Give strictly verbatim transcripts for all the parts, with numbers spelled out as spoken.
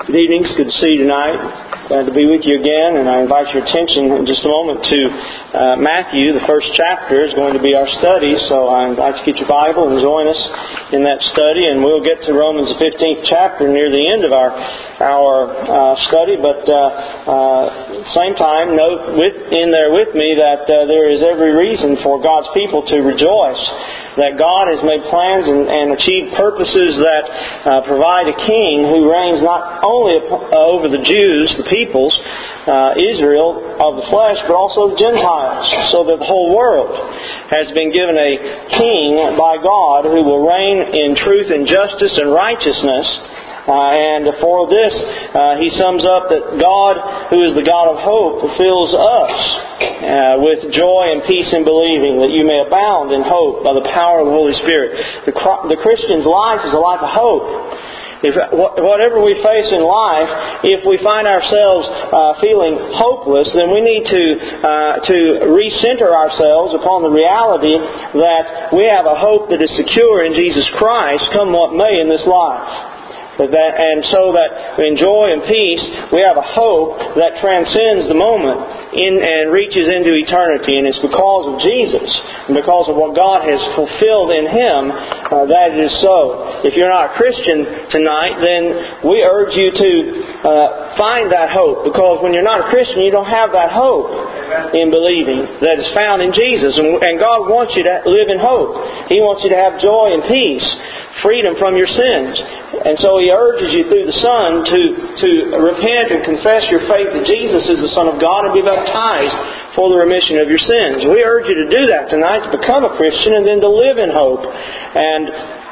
Good evening. It's good to see you tonight. Glad to be with you again, and I invite your attention in just a moment to uh, Matthew. The first chapter is going to be our study, so I invite you to get your Bible and join us in that study, and we'll get to Romans the fifteenth chapter near the end of our our uh, study. But uh, uh, same time, note with, in there with me that uh, there is every reason for God's people to rejoice that God has made plans and, and achieved purposes that uh, provide a king who reigns not only over the Jews, the peoples, uh, Israel of the flesh, but also the Gentiles, so that the whole world has been given a king by God who will reign in truth and justice and righteousness. Uh, and for this, uh, he sums up that God, who is the God of hope, fills us uh, with joy and peace in believing, that you may abound in hope by the power of the Holy Spirit. The, the Christian's life is a life of hope. If whatever we face in life, if we find ourselves uh, feeling hopeless, then we need to uh, to recenter ourselves upon the reality that we have a hope that is secure in Jesus Christ, come what may in this life. That, and so that in joy and peace, we have a hope that transcends the moment in, and reaches into eternity. And it's because of Jesus, and because of what God has fulfilled in Him, uh, that it is so. If you're not a Christian tonight, then we urge you to uh, find that hope. Because when you're not a Christian, you don't have that hope in believing that is found in Jesus. And, and God wants you to live in hope. He wants you to have joy and peace, freedom from your sins. And so He urges you through the Son to, to repent and confess your faith that Jesus is the Son of God and be baptized for the remission of your sins. We urge you to do that tonight, to become a Christian and then to live in hope. And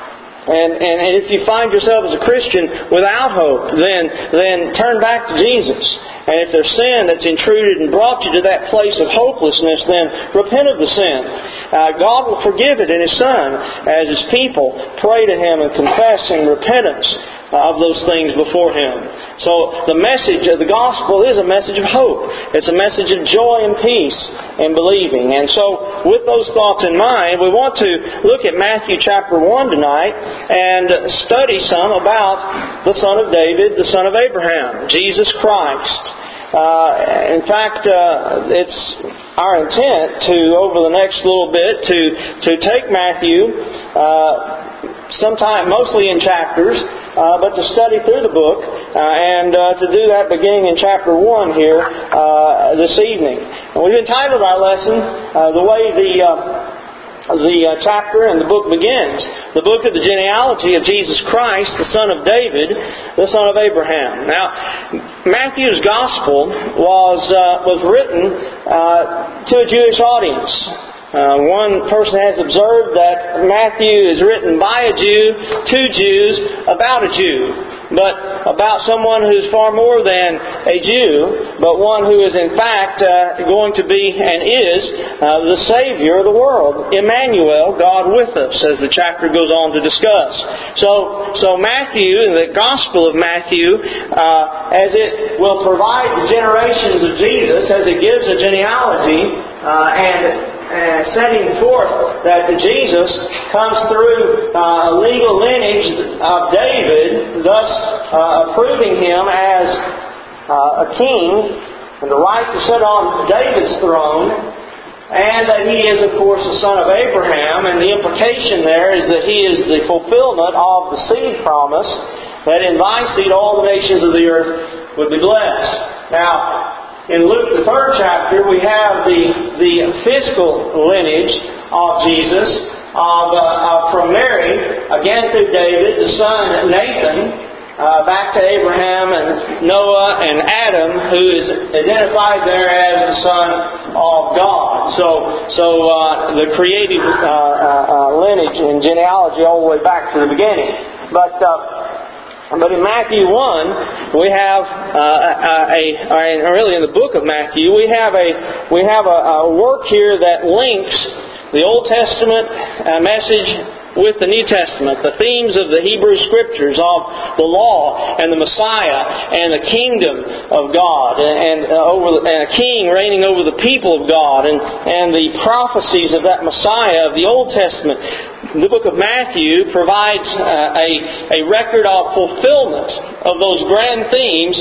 And, and, and if you find yourself as a Christian without hope, then, then turn back to Jesus. And if there's sin that's intruded and brought you to that place of hopelessness, then repent of the sin. Uh, God will forgive it in His Son as His people pray to Him and confess in repentance of those things before Him. So the message of the gospel is a message of hope. It's a message of joy and peace in believing. And so with those thoughts in mind, we want to look at Matthew chapter one tonight and study some about the Son of David, the Son of Abraham, Jesus Christ. Uh, in fact, uh, it's our intent to, over the next little bit, to, to take Matthew, uh, sometime, mostly in chapters, uh, but to study through the book, uh, and uh, to do that beginning in chapter one here uh, this evening. And we've entitled our lesson, uh, the way the... Uh, the uh, chapter and the book begins. The book of the genealogy of Jesus Christ, the son of David, the son of Abraham. Now, Matthew's Gospel was uh, was written uh, to a Jewish audience. Uh, one person has observed that Matthew is written by a Jew, to Jews, about a Jew, but about someone who's far more than a Jew, but one who is in fact uh, going to be and is uh, the Savior of the world. Emmanuel, God with us, as the chapter goes on to discuss. So, so Matthew, the Gospel of Matthew, uh, as it will provide the generations of Jesus, as it gives a genealogy, uh, and And setting forth that Jesus comes through uh, a legal lineage of David, thus uh, approving Him as uh, a king and the right to sit on David's throne, and that He is, of course, the son of Abraham. And the implication there is that He is the fulfillment of the seed promise, that in thy seed all the nations of the earth would be blessed. Now, in Luke, the third chapter, we have the, the physical lineage of Jesus, of, uh, uh, from Mary, again through David, the son Nathan, uh, back to Abraham and Noah and Adam, who is identified there as the son of God. So, so uh, the creative uh, uh, uh, lineage and genealogy all the way back to the beginning. But Uh, But in Matthew one, we have uh, a, a, really in the book of Matthew, we have a we have a, a work here that links the Old Testament uh, message with the New Testament, the themes of the Hebrew Scriptures of the law and the Messiah and the kingdom of God, and, and, uh, over the, and a king reigning over the people of God, and, and the prophecies of that Messiah of the Old Testament the book of Matthew provides uh, a, a record of fulfillment of those grand themes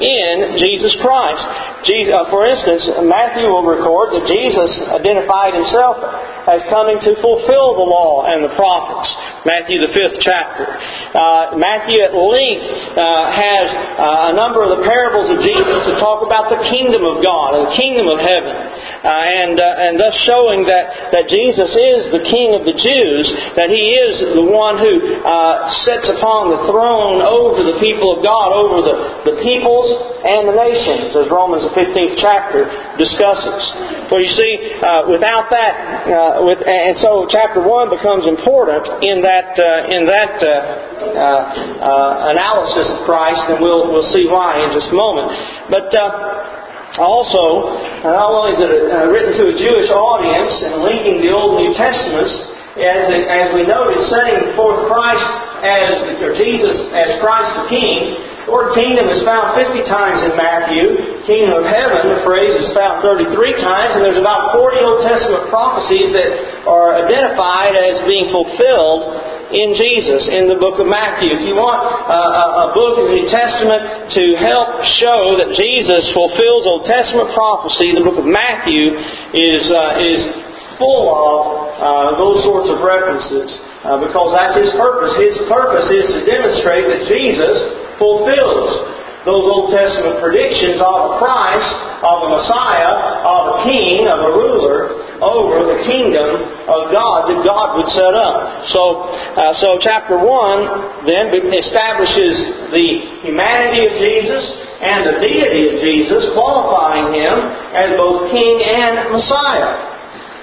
in Jesus Christ. Jesus, uh, for instance, Matthew will record that Jesus identified Himself as coming to fulfill the law and the prophets. Matthew, the fifth chapter. Uh, Matthew at length uh, has uh, a number of the parables of Jesus that talk about the kingdom of God, the kingdom of heaven, uh, and uh, and thus showing that, that Jesus is the King of the Jews, that He is the one who uh, sits upon the throne over the people of God, over the, the peoples and the nations, as Romans the fifteenth chapter discusses. For you see, uh, without that, uh, with and so chapter one becomes important in that uh, in that uh, uh, uh, analysis of Christ, and we'll we'll see why in just a moment. But uh, also, not only is it uh, written to a Jewish audience and linking the Old and New Testaments, as as we noted, setting forth Christ as or Jesus as Christ the King. The word kingdom is found fifty times in Matthew. Kingdom of heaven, the phrase, is found thirty-three times, and there's about forty Old Testament prophecies that are identified as being fulfilled in Jesus in the book of Matthew. If you want uh, a book in the New Testament to help show that Jesus fulfills Old Testament prophecy, the book of Matthew is uh, is full of uh, those sorts of references, uh, because that's His purpose. His purpose is to demonstrate that Jesus fulfills those Old Testament predictions of a Christ, of a Messiah, of a King, of a ruler over the kingdom of God that God would set up. So, uh, so chapter one then establishes the humanity of Jesus and the deity of Jesus, qualifying Him as both King and Messiah.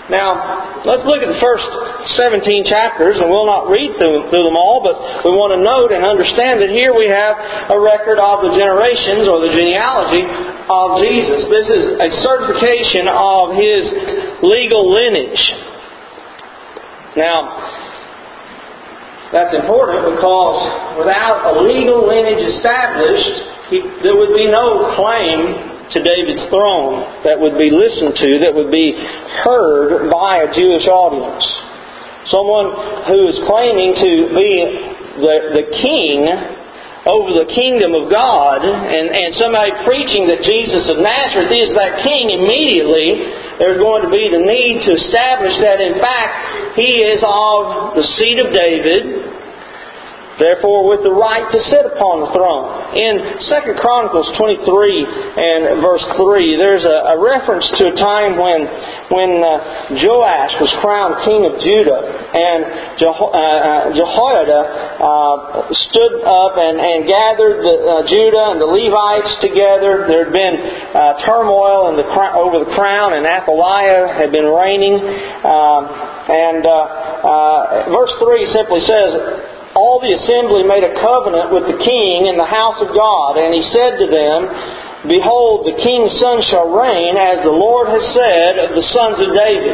Now, let's look at the first seventeen chapters, and we'll not read through, through them all, but we want to note and understand that here we have a record of the generations or the genealogy of Jesus. This is a certification of His legal lineage. Now, that's important because without a legal lineage established, he, there would be no claim to David's throne that would be listened to, that would be heard by a Jewish audience. Someone who is claiming to be the, the king over the kingdom of God, and, and somebody preaching that Jesus of Nazareth is that king, immediately there's going to be the need to establish that in fact He is of the seed of David, therefore with the right to sit upon the throne. In Second Chronicles twenty-three and verse three, there's a, a reference to a time when when uh, Joash was crowned king of Judah, and Jeho- uh, Jehoiada uh, stood up and, and gathered the, uh, Judah and the Levites together. There had been uh, turmoil in the, over the crown, and Athaliah had been reigning. Uh, and uh, uh, verse three simply says, all the assembly made a covenant with the king in the house of God, and he said to them, behold, the king's son shall reign, as the Lord has said of the sons of David.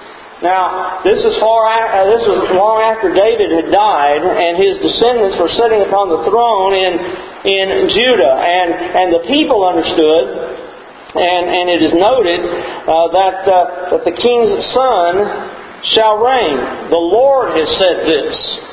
Now, this was far uh, this was long after David had died, and his descendants were sitting upon the throne in in Judah, and and the people understood, and and it is noted uh, that uh, that the king's son shall reign. The Lord has said this.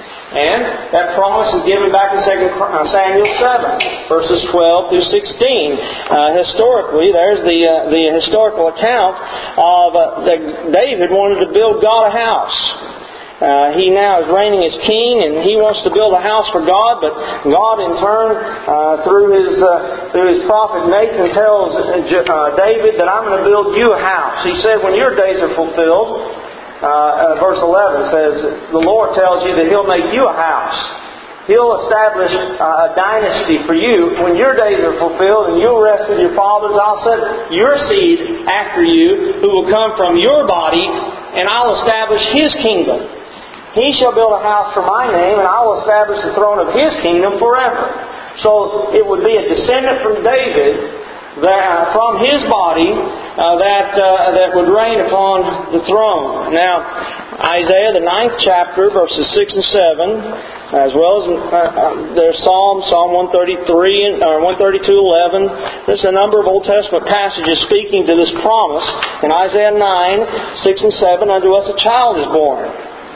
And that promise is given back in Second Samuel seven, verses twelve through sixteen. Uh, historically, there's the uh, the historical account of uh, that David wanted to build God a house. Uh, he now is reigning as king, and he wants to build a house for God. But God, in turn, uh, through his uh, through his prophet Nathan, tells uh, David that I'm going to build you a house. He said, when your days are fulfilled. Uh, uh, verse eleven says, the Lord tells you that He'll make you a house. He'll establish uh, a dynasty for you. When your days are fulfilled and you'll rest with your fathers, I'll set your seed after you, who will come from your body, and I'll establish His kingdom. He shall build a house for my name, and I will establish the throne of His kingdom forever. So it would be a descendant from David, that, from his body, uh, that uh, that would reign upon the throne. Now, Isaiah, the ninth chapter, verses six and seven, as well as uh, uh, there's Psalm, Psalm one thirty-three, or one thirty-two, eleven. There's a number of Old Testament passages speaking to this promise. In Isaiah nine, six and seven, unto us a child is born.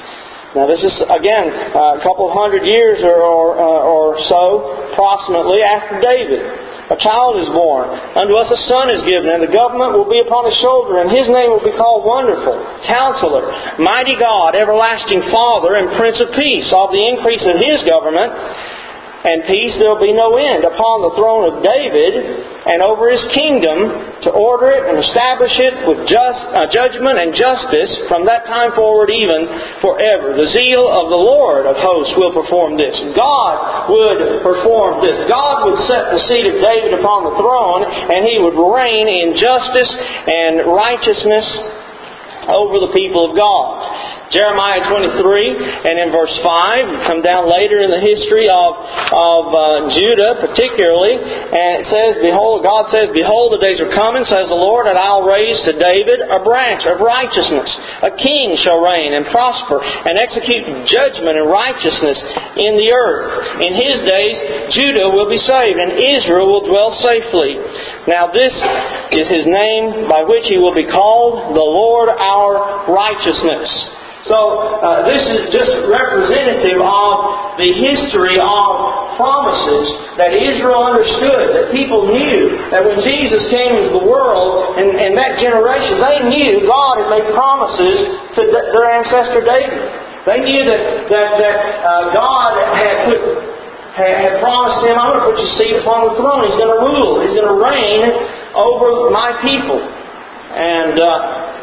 Now this is, again, a couple of hundred years or, or, uh, or so, approximately, after David. A child is born. Unto us a son is given, and the government will be upon his shoulder, and his name will be called Wonderful, Counselor, Mighty God, Everlasting Father, and Prince of Peace. Of the increase of his government and peace there will be no end upon the throne of David and over his kingdom, to order it and establish it with just uh, judgment and justice from that time forward even forever. The zeal of the Lord of hosts will perform this. God would perform this. God would set the seat of David upon the throne, and He would reign in justice and righteousness over the people of God. Jeremiah twenty-three and in verse five, we come down later in the history of, of uh, Judah particularly, and it says, Behold, God says, Behold, the days are coming, says the Lord, and I'll raise to David a branch of righteousness. A king shall reign and prosper and execute judgment and righteousness in the earth. In his days, Judah will be saved, and Israel will dwell safely. Now this is His name by which He will be called, the Lord our righteousness. So, uh, this is just representative of the history of promises that Israel understood, that people knew that when Jesus came into the world, and, and that generation, they knew God had made promises to their ancestor David. They knew that, that, that uh, God had put had, had promised him, I'm going to put your seat upon the throne. He's going to rule. He's going to reign over my people. And uh,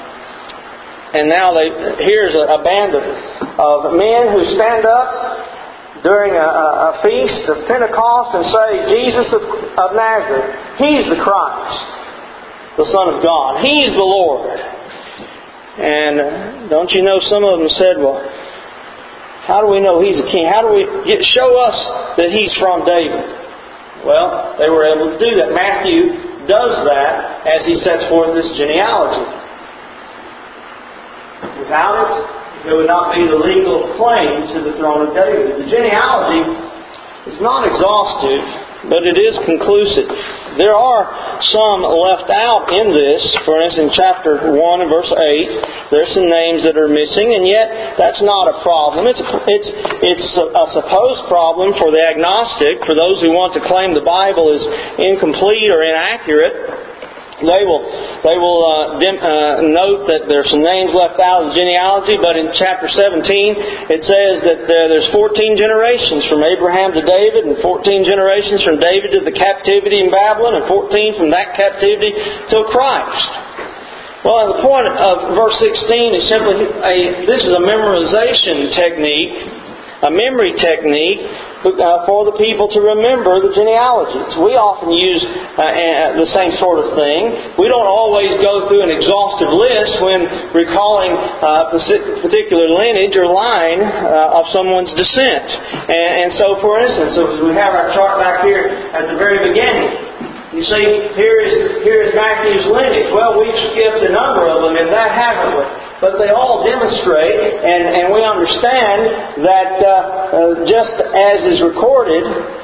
And now they, here's a, a band of, of men who stand up during a, a feast of Pentecost and say, Jesus of, of Nazareth, He's the Christ, the Son of God. He's the Lord. And uh, don't you know, some of them said, well, how do we know He's a king? How do we get, show us that He's from David? Well, they were able to do that. Matthew does that as he sets forth this genealogy. Without it, there would not be the legal claim to the throne of David. The genealogy is not exhaustive, but it is conclusive. There are some left out in this. For instance, in chapter one and verse eight, there's some names that are missing, and yet that's not a problem. It's a, it's it's a, a supposed problem for the agnostic, for those who want to claim the Bible is incomplete or inaccurate. They will they will uh, dim, uh, note that there's some names left out of the genealogy, but in chapter seventeen it says that uh, there's fourteen generations from Abraham to David, and fourteen generations from David to the captivity in Babylon, and fourteen from that captivity till Christ. Well, the point of verse sixteen is simply a this is a memorization technique, a memory technique Uh, for the people to remember the genealogies. We often use uh, the same sort of thing. We don't always go through an exhaustive list when recalling a uh, particular lineage or line uh, of someone's descent. And, and so, for instance, as we have our chart back here at the very beginning, you see, here is here is Matthew's lineage. Well, we've skipped a number of them in that, haven't we? But they all demonstrate, and, and we understand that uh, uh, just as is recorded,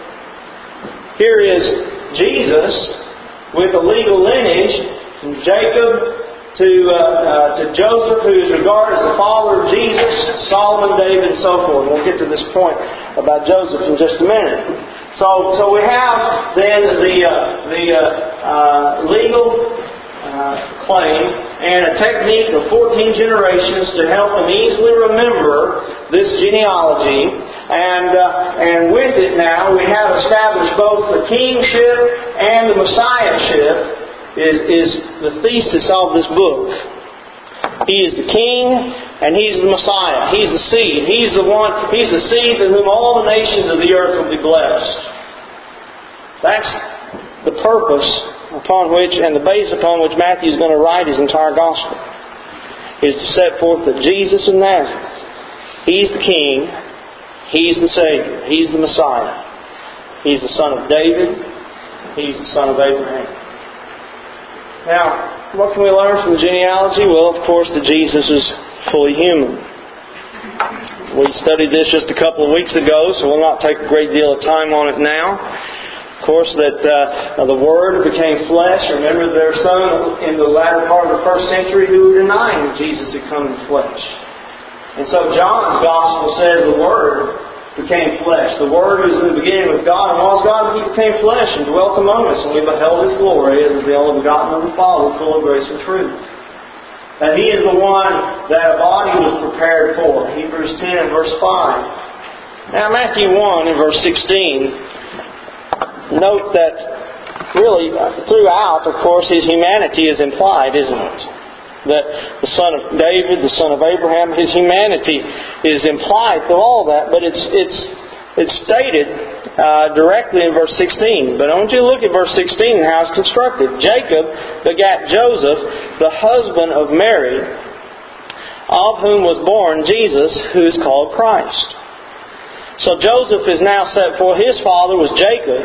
here is Jesus with a legal lineage from Jacob to uh, uh, to Joseph, who is regarded as the father of Jesus, Solomon, David, and so forth. We'll get to this point about Joseph in just a minute. So, so we have then the uh, the uh, uh, legal Uh, claim and a technique of fourteen generations to help them easily remember this genealogy, and uh, and with it now we have established both the kingship and the messiahship is is the thesis of this book. He is the king and He's the Messiah. He's the seed. He's the one. He's the seed in whom all the nations of the earth will be blessed. That's the purpose upon which, and the base upon which Matthew is going to write his entire gospel, is to set forth that Jesus of Nazareth, He's the King, He's the Savior, He's the Messiah, He's the Son of David, He's the Son of Abraham. Now, what can we learn from the genealogy? Well, of course, that Jesus is fully human. We studied this just a couple of weeks ago, so we'll not take a great deal of time on it now. Of course, that uh, the Word became flesh. Remember, there are some in the latter part of the first century who were denying that Jesus had come in flesh. And so John's Gospel says the Word became flesh. The Word who was in the beginning with God and was God, He became flesh and dwelt among us, and we beheld His glory as the only begotten of the Father, full of grace and truth. And He is the one that a body was prepared for. Hebrews ten and verse five. Now Matthew one and verse sixteen, note that really throughout, of course, His humanity is implied, isn't it? That the son of David, the son of Abraham, His humanity is implied through all that, but it's it's it's stated uh, directly in verse sixteen. But I want you to look at verse sixteen and how it's constructed. Jacob begat Joseph, the husband of Mary, of whom was born Jesus, who is called Christ. So Joseph is now set forth. His father was Jacob,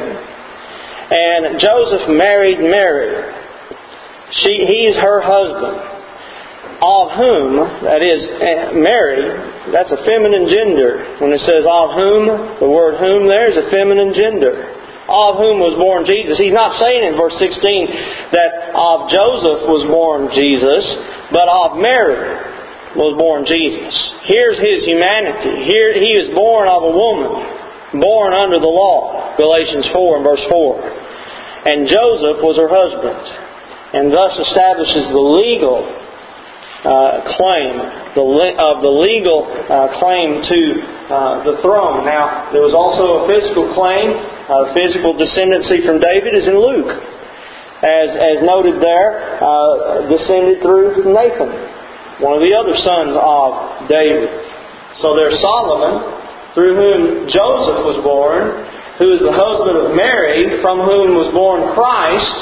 and Joseph married Mary. She, he's her husband. Of whom, that is, Mary, that's a feminine gender. When it says of whom, the word whom there is a feminine gender. Of whom was born Jesus. He's not saying in verse sixteen that of Joseph was born Jesus, but of Mary was born Jesus. Here's His humanity. Here He was born of a woman, born under the law. Galatians four and verse four. And Joseph was her husband, and thus establishes the legal Uh, claim the le- of the legal uh, claim to uh, the throne. Now, there was also a physical claim. Uh, physical descendancy from David is in Luke, as as noted there, uh, descended through Nathan, one of the other sons of David. So there's Solomon, through whom Joseph was born, who is the husband of Mary, from whom was born Christ,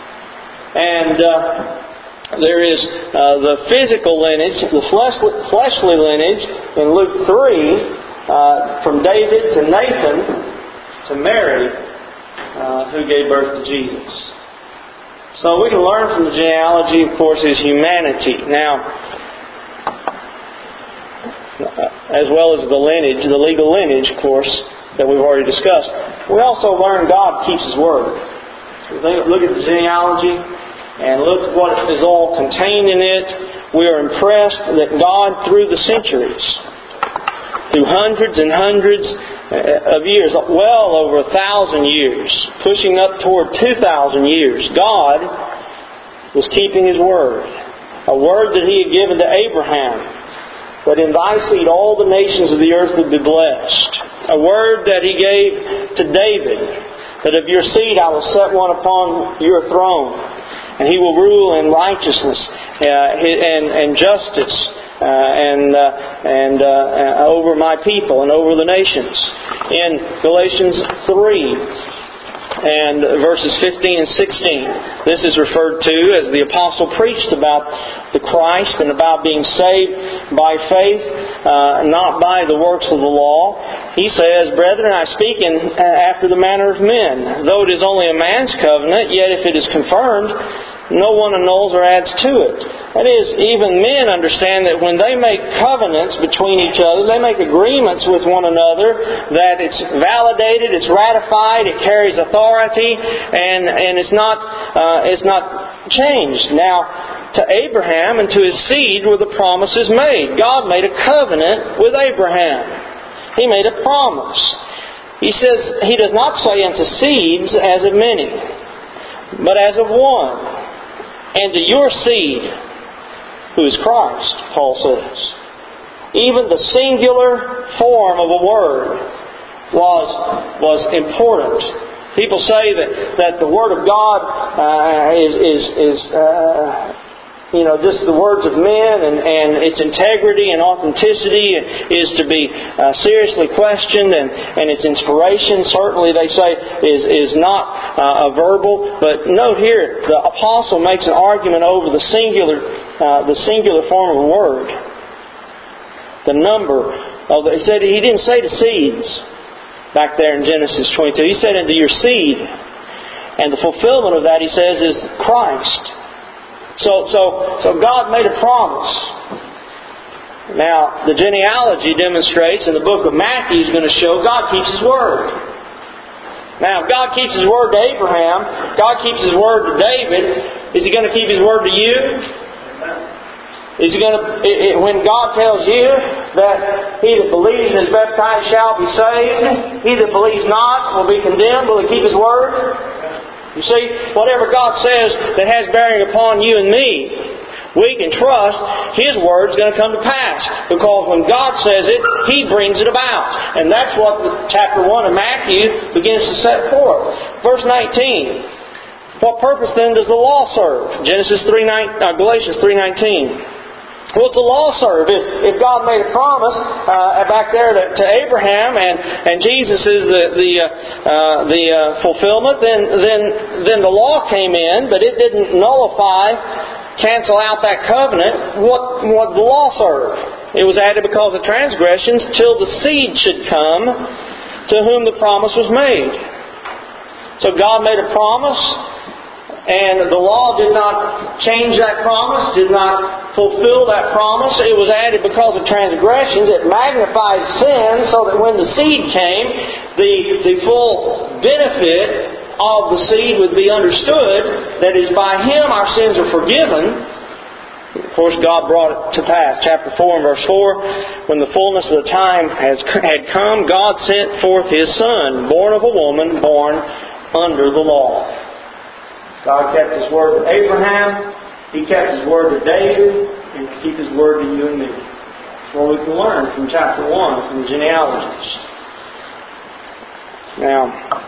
and Uh, There is uh, the physical lineage, the fleshly, fleshly lineage in Luke three, uh, from David to Nathan to Mary, uh, who gave birth to Jesus. So we can learn from the genealogy, of course, His humanity. Now, as well as the lineage, the legal lineage, of course, that we've already discussed. We also learn God keeps His Word. Look at the genealogy and look at what is all contained in it. We are impressed that God, through the centuries, through hundreds and hundreds of years, well over a thousand years, pushing up toward two thousand years, God was keeping His Word. A Word that He had given to Abraham, that in thy seed all the nations of the earth would be blessed. A Word that He gave to David, that of your seed I will set one upon your throne, and he will rule in righteousness uh, and, and justice uh, and uh, and uh, over my people and over the nations. In Galatians three and verses fifteen and sixteen, this is referred to as the apostle preached about the Christ and about being saved by faith, uh, not by the works of the law. He says, "Brethren, I speak in after the manner of men. Though it is only a man's covenant, yet if it is confirmed, no one annuls or adds to it." That is, even men understand that when they make covenants between each other, they make agreements with one another, that it's validated, it's ratified, it carries authority, and and it's not uh, it's not changed. Now, to Abraham and to his seed were the promises made. God made a covenant with Abraham. He made a promise. He says, He does not say unto seeds as of many, but as of one. And to your seed, who is Christ, Paul says. Even the singular form of a word was was important. People say that, that the Word of God uh, is is, is uh, you know just the words of men, and, and its integrity and authenticity is to be uh, seriously questioned, and, and its inspiration certainly they say is is not uh, a verbal. But note here, the apostle makes an argument over the singular uh, the singular form of a word, the number of the, he said he didn't say to seeds. Back there in Genesis twenty-two. He said, "Into your seed." And the fulfillment of that, he says, is Christ. So, so, so God made a promise. Now, the genealogy demonstrates, and the book of Matthew is going to show, God keeps His Word. Now, if God keeps His Word to Abraham, God keeps His Word to David, is He going to keep His Word to you? Is He going to, when God tells you, that he that believes and is baptized shall be saved. He that believes not will be condemned. Will he keep His word? You see, whatever God says that has bearing upon you and me, we can trust His Word is going to come to pass. Because when God says it, He brings it about. And that's what chapter one of Matthew begins to set forth. Verse nineteen. What purpose then does the law serve? Genesis three nine, uh, Galatians three nineteen. What does the law serve? If, if God made a promise uh, back there to, to Abraham, and, and Jesus is the the uh, uh, the uh, fulfillment, then then then the law came in, but it didn't nullify, cancel out that covenant. What what did the law serve? It was added because of transgressions, till the seed should come to whom the promise was made. So God made a promise, and the law did not change that promise, did not fulfill that promise. It was added because of transgressions. It magnified sin so that when the seed came, the, the full benefit of the seed would be understood, that is, by Him our sins are forgiven. Of course, God brought it to pass. Chapter four and verse four, when the fullness of the time has had come, God sent forth His Son, born of a woman, born under the law. God kept His word to Abraham. He kept His word to David, and He keep His word to you and me. That's what we can learn from chapter one, from the genealogies. Now,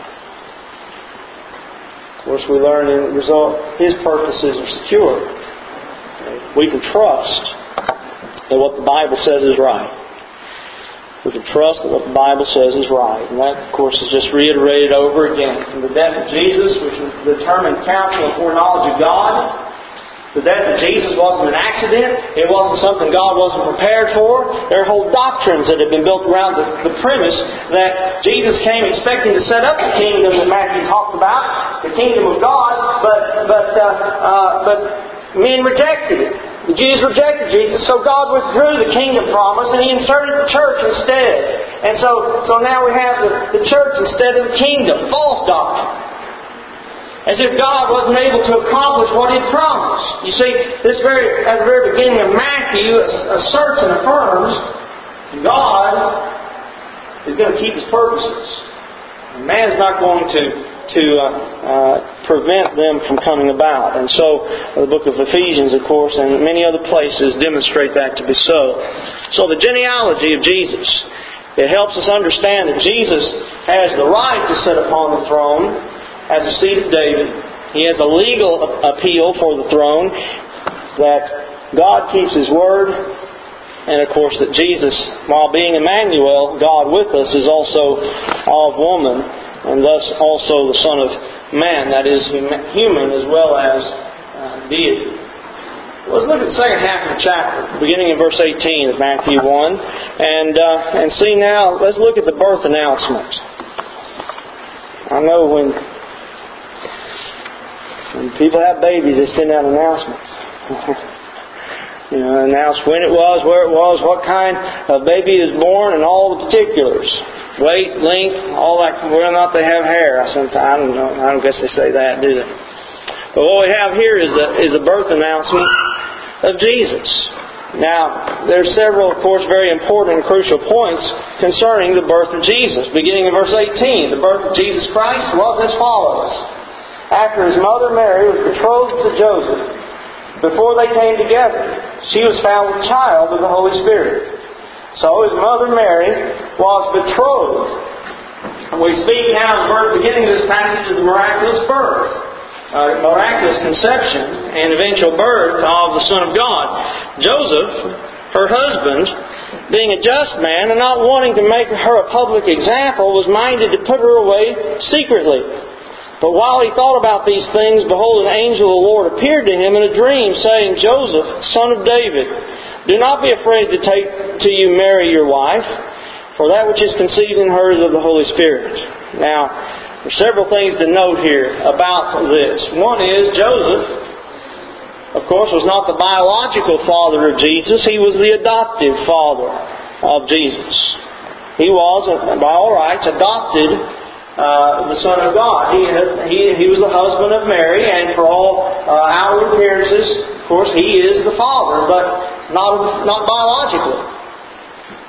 of course, we learn in the result His purposes are secure. We can trust that what the Bible says is right. We can trust that what the Bible says is right. And that, of course, is just reiterated over again. From the death of Jesus, which was the determined counsel and foreknowledge of God, the death of Jesus wasn't an accident. It wasn't something God wasn't prepared for. There are whole doctrines that have been built around the, the premise that Jesus came expecting to set up the kingdom that Matthew talked about, the kingdom of God, but but uh, uh, but men rejected it. The Jews rejected Jesus, so God withdrew the kingdom promise and He inserted the church instead. And so, so now we have the, the church instead of the kingdom. False doctrine. As if God wasn't able to accomplish what He had promised. You see, this very at the very beginning of Matthew asserts and affirms God is going to keep His purposes. And man's not going to to uh, uh, prevent them from coming about. And so the book of Ephesians, of course, and many other places demonstrate that to be so. So the genealogy of Jesus, it helps us understand that Jesus has the right to sit upon the throne as a seed of David. He has a legal appeal for the throne, that God keeps His word, and of course that Jesus, while being Emmanuel, God with us, is also of woman, and thus also the Son of Man, that is human as well as uh, deity. Let's look at the second half of the chapter, beginning in verse eighteen of Matthew one, and uh, and see now, let's look at the birth announcement. I know when, when people have babies, they send out announcements. You know, announce when it was, where it was, what kind of baby is born, and all the particulars. Weight, length, all that, whether or not they have hair. I sometimes I don't know. I don't guess they say that, do they? But what we have here is the is the birth announcement of Jesus. Now, there are several, of course, very important and crucial points concerning the birth of Jesus. Beginning in verse eighteen, the birth of Jesus Christ was as follows: after His mother Mary was betrothed to Joseph, before they came together, she was found with child of the Holy Spirit. So His mother Mary was betrothed. And we speak now, at the beginning of this passage, of the miraculous birth, uh, miraculous conception, and eventual birth of the Son of God. Joseph, her husband, being a just man and not wanting to make her a public example, was minded to put her away secretly. But while he thought about these things, behold, an angel of the Lord appeared to him in a dream, saying, Joseph, son of David, do not be afraid to take to you Mary your wife, for that which is conceived in her is of the Holy Spirit. Now, there are several things to note here about this. One is, Joseph, of course, was not the biological father of Jesus. He was the adoptive father of Jesus. He was, by all rights, adopted uh, the Son of God. He, he, he was the husband of Mary, and for all uh, outward appearances, of course, He is the Father, but not, not biologically.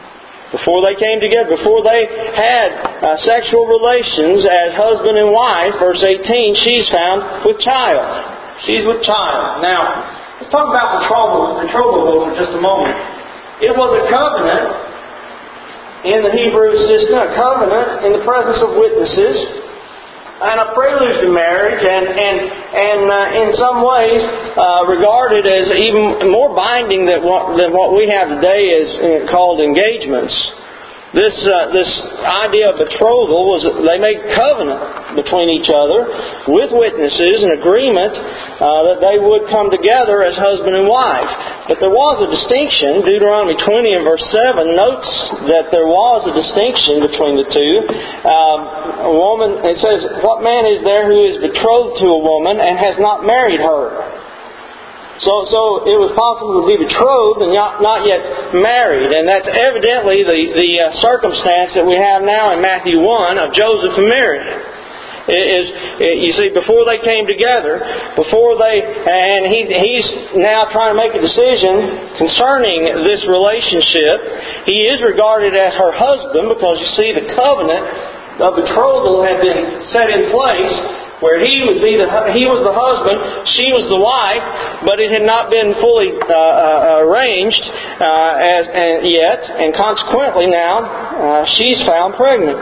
Before they came together, before they had uh, sexual relations as husband and wife, verse eighteen, she's found with child. She's with child. Now, let's talk about betrothal, betrothal for just a moment. It was a covenant in the Hebrew system, a covenant in the presence of witnesses, and a prelude to marriage, and and and uh, in some ways uh, regarded as even more binding than what than what we have today is uh, called engagements. This uh, this idea of betrothal was that they made covenant between each other with witnesses, an agreement uh, that they would come together as husband and wife. But there was a distinction. Deuteronomy twenty and verse seven notes that there was a distinction between the two. Um, a woman, it says, "What man is there who is betrothed to a woman and has not married her?" So, so it was possible to be betrothed and not, not yet married, and that's evidently the the uh, circumstance that we have now in Matthew one of Joseph and Mary. It is it, you see, before they came together, before they and he he's now trying to make a decision concerning this relationship. He is regarded as her husband because you see the covenant of betrothal had been set in place, where he would be the he was the husband, she was the wife, but it had not been fully uh, uh, arranged uh, as, uh, yet, and consequently now uh, she's found pregnant,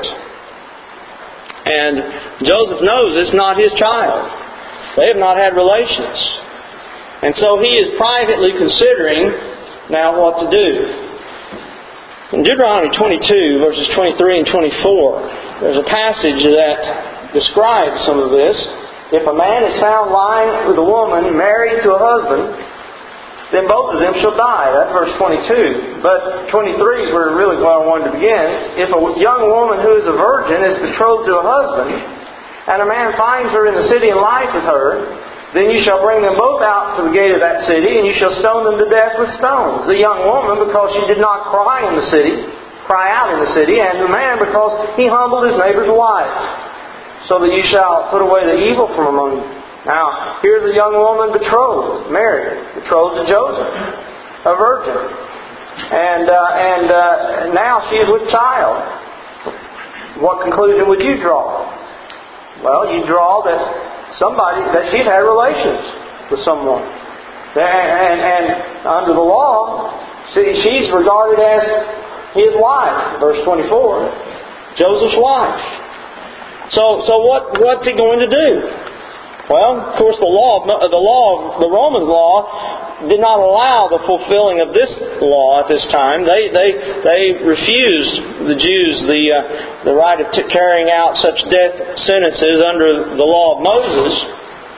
and Joseph knows it's not his child. They have not had relations, and so he is privately considering now what to do. In Deuteronomy twenty-two, verses twenty-three and twenty-four, there's a passage that describes some of this. If a man is found lying with a woman married to a husband, then both of them shall die. That's verse twenty-two. But twenty-three is where really where I wanted to begin. If a young woman who is a virgin is betrothed to a husband, and a man finds her in the city and lies with her, then you shall bring them both out to the gate of that city, and you shall stone them to death with stones. The young woman, because she did not cry in the city, cry out in the city, and the man, because he humbled his neighbor's wife. So that you shall put away the evil from among you. Now, here's a young woman betrothed, married, betrothed to Joseph, a virgin. And uh, and uh, now she is with child. What conclusion would you draw? Well, you draw that somebody, that she's had relations with someone. And, and, and under the law, see, she's regarded as his wife, verse twenty-four, Joseph's wife. So, so what, what's he going to do? Well, of course, the law, the law, the Roman law, did not allow the fulfilling of this law at this time. They, they, they refused the Jews the uh, the right of t- carrying out such death sentences under the law of Moses.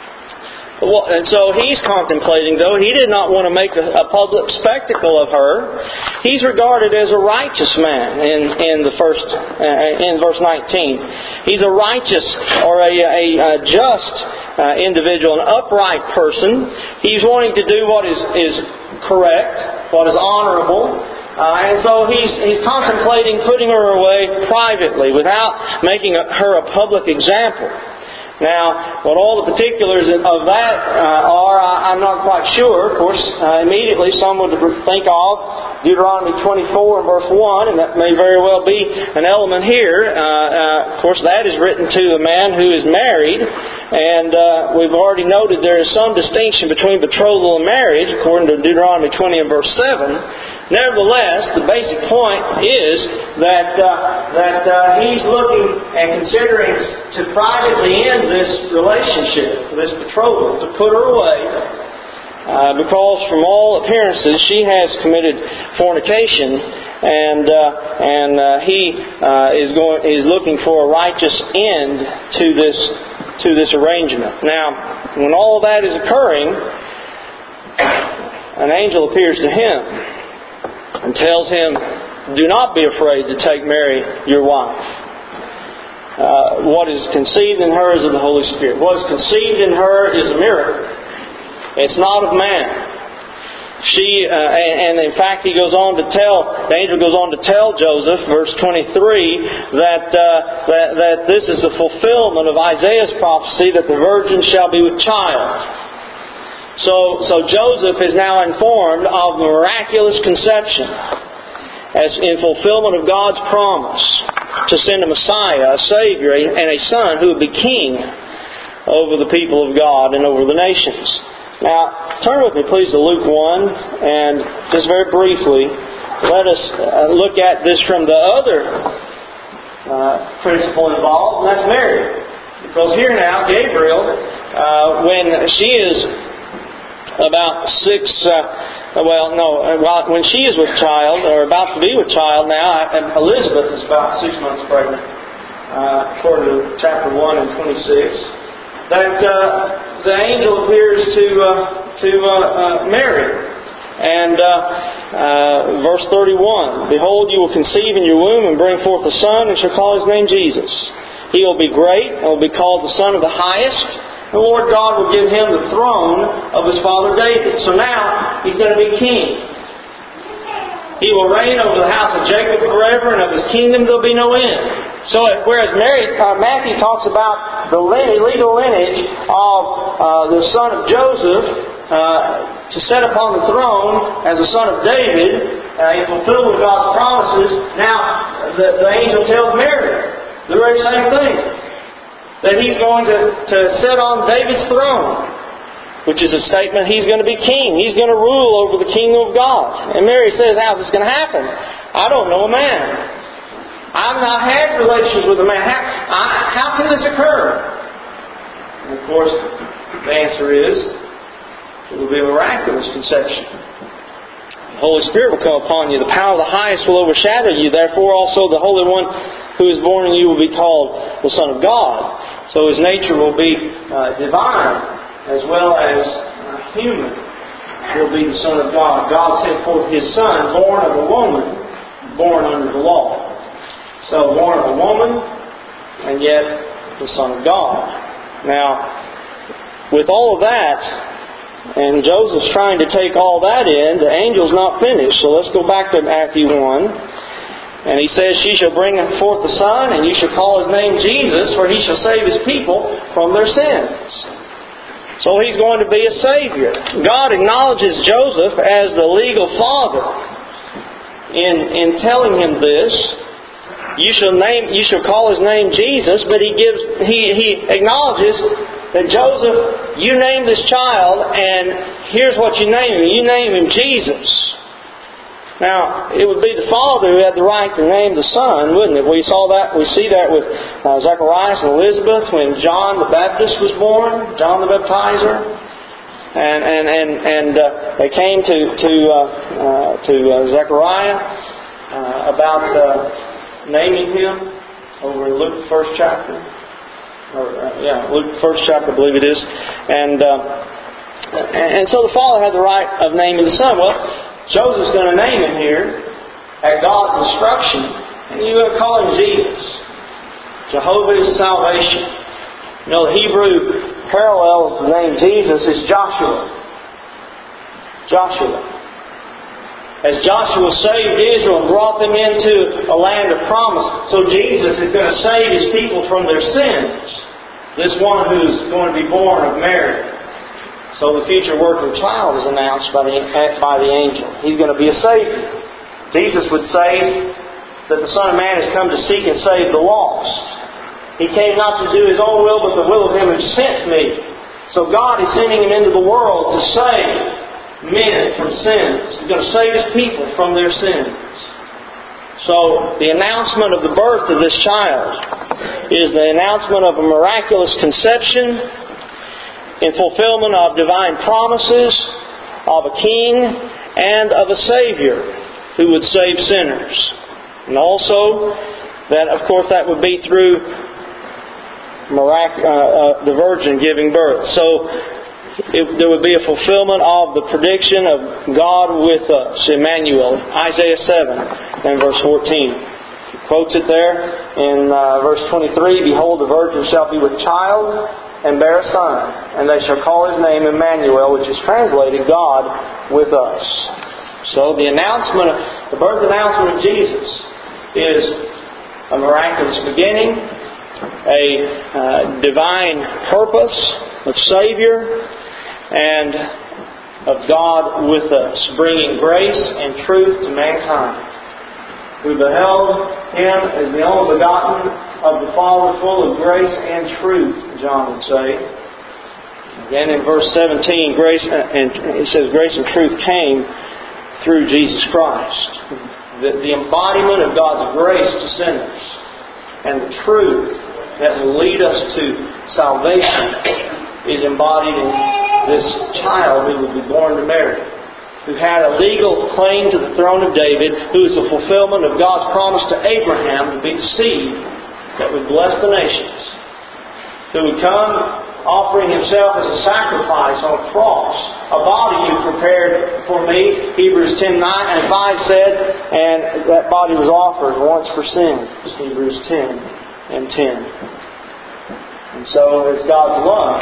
And so he's contemplating, though, he did not want to make a, a public spectacle of her. He's regarded as a righteous man in, in the first uh, in verse nineteen. He's a righteous or a, a, a just uh, individual, an upright person. He's wanting to do what is, is correct, what is honorable. Uh, and so he's he's contemplating putting her away privately without making a, her a public example. Now, what all the particulars of that uh, are, I, I'm not quite sure. Of course, uh, immediately some would think of Deuteronomy twenty-four and verse one, and that may very well be an element here. Uh, uh, of course, that is written to a man who is married, and uh, we've already noted there is some distinction between betrothal and marriage, according to Deuteronomy twenty and verse seven. Nevertheless, the basic point is that uh, that uh, he's looking and considering to privately end this relationship, this betrothal, to put her away, uh, because from all appearances she has committed fornication, and uh, and uh, he uh, is going is looking for a righteous end to this to this arrangement. Now, when all that is occurring, an angel appears to him and tells him, "Do not be afraid to take Mary, your wife. Uh, what is conceived in her is of the Holy Spirit. What is conceived in her is a miracle. It's not of man." She, uh, and, and in fact, he goes on to tell, the angel goes on to tell Joseph, verse twenty-three, that, uh, that that this is a fulfillment of Isaiah's prophecy that the virgin shall be with child. So, so Joseph is now informed of the miraculous conception. as in fulfillment of God's promise to send a Messiah, a Savior, and a Son who would be King over the people of God and over the nations. Now, turn with me please to Luke one, and just very briefly, let us look at this from the other uh, principle involved, and that's Mary. Because here now, Gabriel, uh, when she is about six, uh, well, no, when she is with child, or about to be with child now, Elizabeth is about six months pregnant, uh, according to chapter one and twenty-six, that uh, the angel appears to uh, to uh, uh, Mary. And uh, uh, verse thirty-one, Behold, you will conceive in your womb and bring forth a son, and shall call his name Jesus. He will be great, and will be called the Son of the Highest. The Lord God will give him the throne of his father David. So now, he's going to be king. He will reign over the house of Jacob forever, and of his kingdom there will be no end. So, whereas Mary, uh, Matthew talks about the legal lineage of uh, the son of Joseph uh, to sit upon the throne as the son of David, uh, in fulfillment of God's promises, now the, the angel tells Mary the very same thing. That he's going to, to sit on David's throne, which is a statement he's going to be king. He's going to rule over the kingdom of God. And Mary says, how's this going to happen? I don't know a man. I've not had relations with a man. How, I, how can this occur? And of course, the answer is, it will be a miraculous conception. The Holy Spirit will come upon you. The power of the highest will overshadow you. Therefore also the Holy One who is born in you will be called the Son of God. So His nature will be uh, divine as well as uh, human. He'll be the Son of God. God sent forth His Son, born of a woman, born under the law. So born of a woman, and yet the Son of God. Now, with all of that, and Joseph's trying to take all that in, the angel's not finished. So let's go back to Matthew one. And he says, She shall bring forth the Son, and you shall call His name Jesus, for He shall save His people from their sins. So He's going to be a Savior. God acknowledges Joseph as the legal father in, in telling him this. You shall name, you shall call His name Jesus, but He gives, He, he acknowledges that Joseph, you name this child, and here's what you name him. You name him Jesus. Now, it would be the father who had the right to name the son, wouldn't it? We saw that. We see that with uh, Zacharias and Elizabeth when John the Baptist was born, John the Baptizer, and and and and uh, they came to to uh, uh, to uh, Zechariah uh, about uh, naming him over in Luke the first chapter, or uh, yeah, Luke the first chapter, I believe it is, and uh, and so the father had the right of naming the son. Well, Joseph's going to name him here at God's instruction, and you're going to call him Jesus. Jehovah is salvation. You know, the Hebrew parallel of the name Jesus is Joshua. Joshua. As Joshua saved Israel and brought them into a land of promise, so Jesus is going to save His people from their sins. This one who's going to be born of Mary. So the future working child is announced by the, by the angel. He's going to be a Savior. Jesus would say that the Son of Man has come to seek and save the lost. He came not to do His own will, but the will of Him who sent me. So God is sending Him into the world to save men from sins. He's going to save His people from their sins. So the announcement of the birth of this child is the announcement of a miraculous conception in fulfillment of divine promises, of a king, and of a Savior who would save sinners. And also, that of course that would be through mirac- uh, uh, the Virgin giving birth. So it, there would be a fulfillment of the prediction of God with us, Emmanuel, Isaiah seven and verse fourteen. He quotes it there in uh, verse twenty-three, Behold, the virgin shall be with child, and bear a son, and they shall call His name Emmanuel, which is translated God with us. So the announcement, of, the birth announcement of Jesus is a miraculous beginning, a uh, divine purpose of Savior, and of God with us, bringing grace and truth to mankind. We beheld Him as the only begotten of the Father, full of grace and truth, John would say. Again in verse seventeen, grace and it says grace and truth came through Jesus Christ. The, the embodiment of God's grace to sinners and the truth that will lead us to salvation is embodied in this child who would be born to Mary, who had a legal claim to the throne of David, who is the fulfillment of God's promise to Abraham to be the seed that would bless the nations, who would come offering Himself as a sacrifice on a cross, a body You prepared for me, Hebrews ten nine and five said, and that body was offered once for sins, Hebrews ten and ten. And so it's God's love.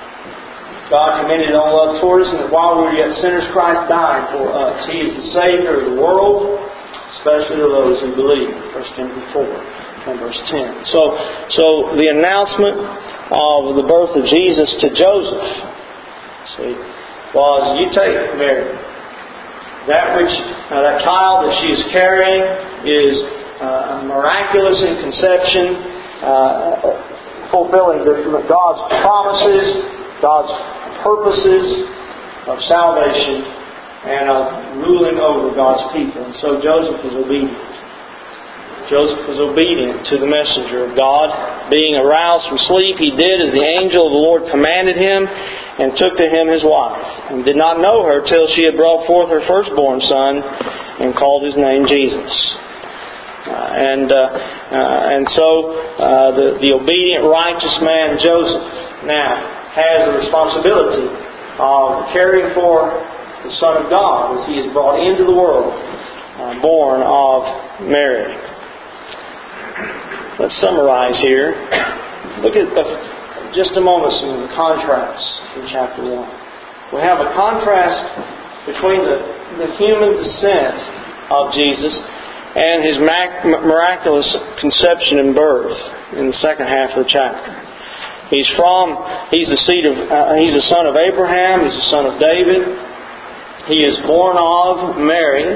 God commended His own love toward us, and that while we were yet sinners, Christ died for us. He is the Savior of the world, especially to those who believe. First Timothy four and verse ten. So, so the announcement of the birth of Jesus to Joseph, see, was, you take Mary. That which, uh, that child that she is carrying is uh, miraculous in conception, uh, fulfilling the, God's promises, God's purposes of salvation, and of ruling over God's people. And so Joseph was obedient. Joseph was obedient to the messenger of God. Being aroused from sleep, he did as the angel of the Lord commanded him, and took to him his wife, and did not know her till she had brought forth her firstborn son, and called his name Jesus. Uh, and uh, uh, and so uh, the, the obedient, righteous man Joseph now has the responsibility of caring for the Son of God as he is brought into the world, uh, born of Mary. Let's summarize here. Look at the, just a moment some of the contrasts in chapter one. We have a contrast between the, the human descent of Jesus and His miraculous conception and birth in the second half of the chapter. He's from, he's the seed of, uh, he's the son of Abraham, he's the son of David. He is born of Mary,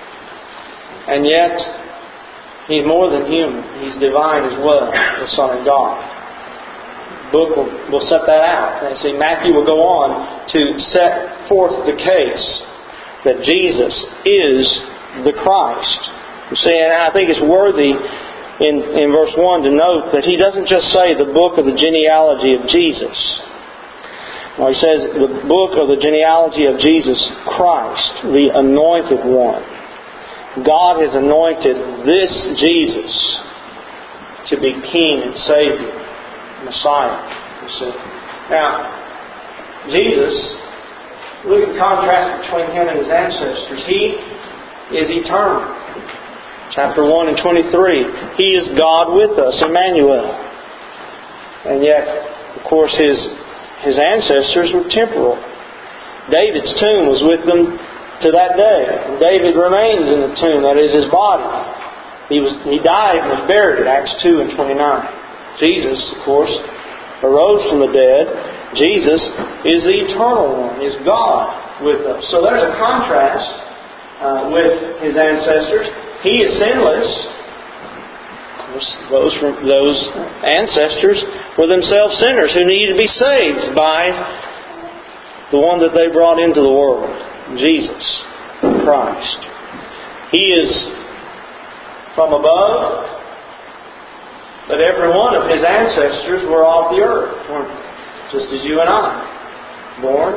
and yet He's more than human. He's divine as well, the Son of God. The book will, will set that out. And see, Matthew will go on to set forth the case that Jesus is the Christ. You see, and I think it's worthy in, in verse one to note that he doesn't just say the book of the genealogy of Jesus. No, he says the book of the genealogy of Jesus Christ, the Anointed One. God has anointed this Jesus to be King and Savior, Messiah. You see. Now, Jesus, look at the contrast between Him and His ancestors. He is eternal. Chapter one and twenty-three. He is God with us, Emmanuel. And yet, of course, His, his ancestors were temporal. David's tomb was with them to that day. And David remains in the tomb, that is his body. He was he died and was buried, Acts two and twenty-nine. Jesus, of course, arose from the dead. Jesus is the eternal one, is God with us. So there's a contrast uh, with His ancestors. He is sinless. Of course, those, from, those ancestors were themselves sinners who needed to be saved by the one that they brought into the world. Jesus Christ. He is from above, but every one of His ancestors were of the earth, just as you and I, born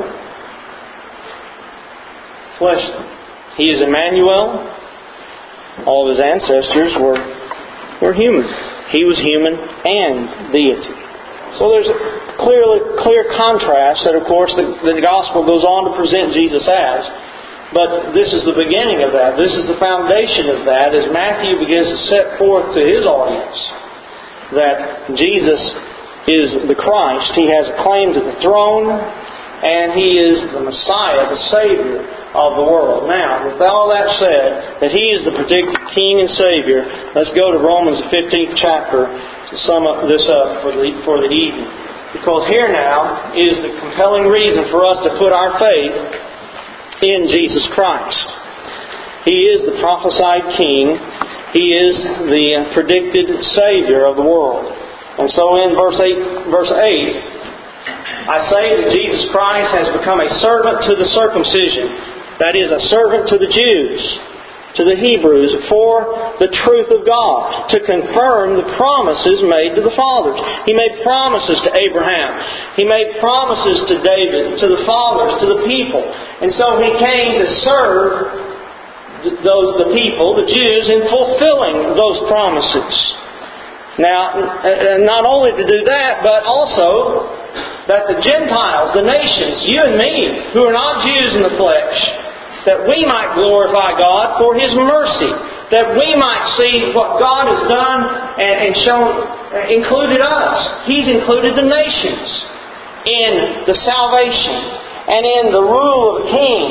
fleshly. He is Emmanuel. All of His ancestors were were human. He was human and deity. So there's a clear, clear contrast that, of course, the, the Gospel goes on to present Jesus as. But this is the beginning of that. This is the foundation of that as Matthew begins to set forth to his audience that Jesus is the Christ. He has a claim to the throne, and He is the Messiah, the Savior of the world. Now, with all that said, that He is the predicted King and Savior, let's go to Romans the fifteenth chapter to sum up this up for the, for the evening. Because here now is the compelling reason for us to put our faith in Jesus Christ. He is the prophesied King. He is the predicted Savior of the world. And so in verse eight, verse eight, I say that Jesus Christ has become a servant to the circumcision, that is, a servant to the Jews, to the Hebrews, for the truth of God, to confirm the promises made to the fathers. He made promises to Abraham. He made promises to David, to the fathers, to the people. And so He came to serve those the people, the Jews, in fulfilling those promises. Now, not only to do that, but also that the Gentiles, the nations, you and me, who are not Jews in the flesh, that we might glorify God for His mercy, that we might see what God has done and, and shown, included us. He's included the nations in the salvation and in the rule of the King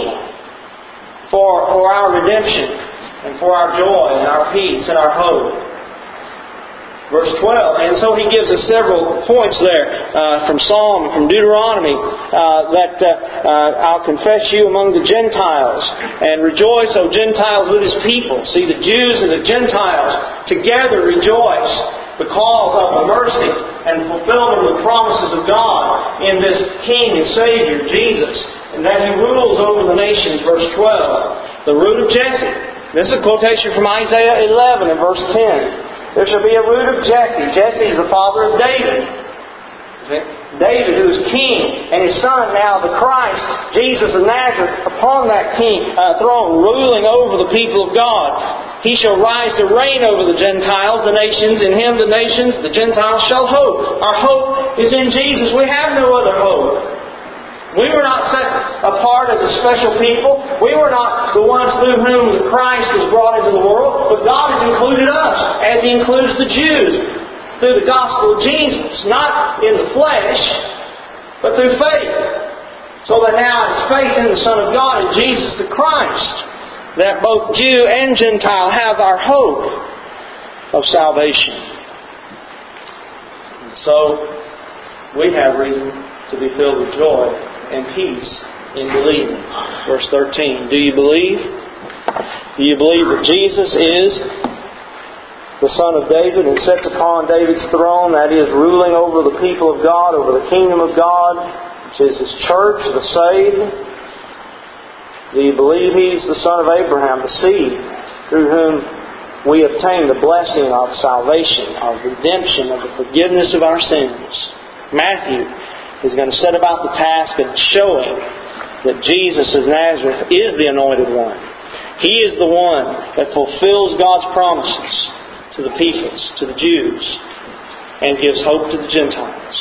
for, for our redemption and for our joy and our peace and our hope. Verse twelve, and so he gives us several points there uh, from Psalm, from Deuteronomy, uh, that uh, uh, I'll confess you among the Gentiles, and rejoice, O Gentiles, with His people. See, the Jews and the Gentiles together rejoice because of the mercy and fulfillment of the promises of God in this King and Savior, Jesus, and that He rules over the nations. Verse twelve, the root of Jesse. This is a quotation from Isaiah eleven and verse ten. There shall be a root of Jesse. Jesse is the father of David. David, who is king, and his son now, the Christ, Jesus of Nazareth, upon that king uh, throne, ruling over the people of God. He shall rise to reign over the Gentiles, the nations. In Him, the nations, the Gentiles shall hope. Our hope is in Jesus. We have no other hope. We were not set apart as a special people. We were not the ones through whom the Christ was brought into the world. But God has included us, as He includes the Jews, through the gospel of Jesus. Not in the flesh, but through faith. So that now it's faith in the Son of God, in Jesus the Christ, that both Jew and Gentile have our hope of salvation. And so we have reason to be filled with joy and peace in believing. Verse thirteen. Do you believe? Do you believe that Jesus is the Son of David and sits upon David's throne, that is, ruling over the people of God, over the kingdom of God, which is His church, the saved? Do you believe He's the son of Abraham, the seed, through whom we obtain the blessing of salvation, of redemption, of the forgiveness of our sins? Matthew is going to set about the task of showing that Jesus of Nazareth is the Anointed One. He is the one that fulfills God's promises to the peoples, to the Jews, and gives hope to the Gentiles.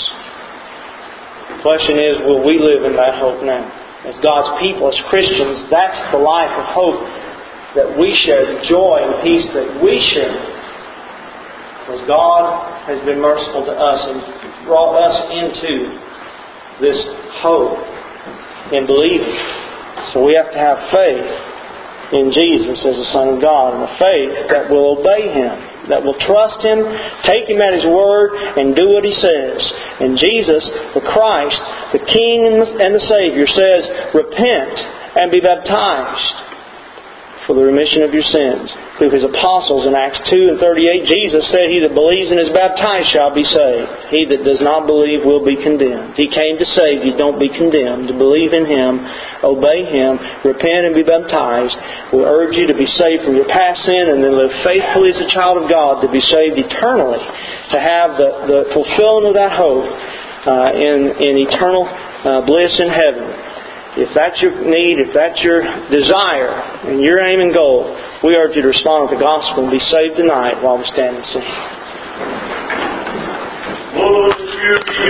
The question is, will we live in that hope now? As God's people, as Christians, that's the life of hope that we share, the joy and peace that we share. Because God has been merciful to us and brought us into this hope in believing. So we have to have faith in Jesus as the Son of God, and a faith that will obey Him, that will trust Him, take Him at His word, and do what He says. And Jesus, the Christ, the King and the Savior, says, repent and be baptized for the remission of your sins. Through His apostles in Acts two and thirty-eight, Jesus said, he that believes and is baptized shall be saved. He that does not believe will be condemned. He came to save you. Don't be condemned. To believe in Him, obey Him, repent and be baptized. We urge you to be saved from your past sin and then live faithfully as a child of God, to be saved eternally, to have the, the fulfillment of that hope uh, in, in eternal uh, bliss in heaven. If that's your need, if that's your desire, and your aim and goal, we urge you to respond with the gospel and be saved tonight while we stand and sing.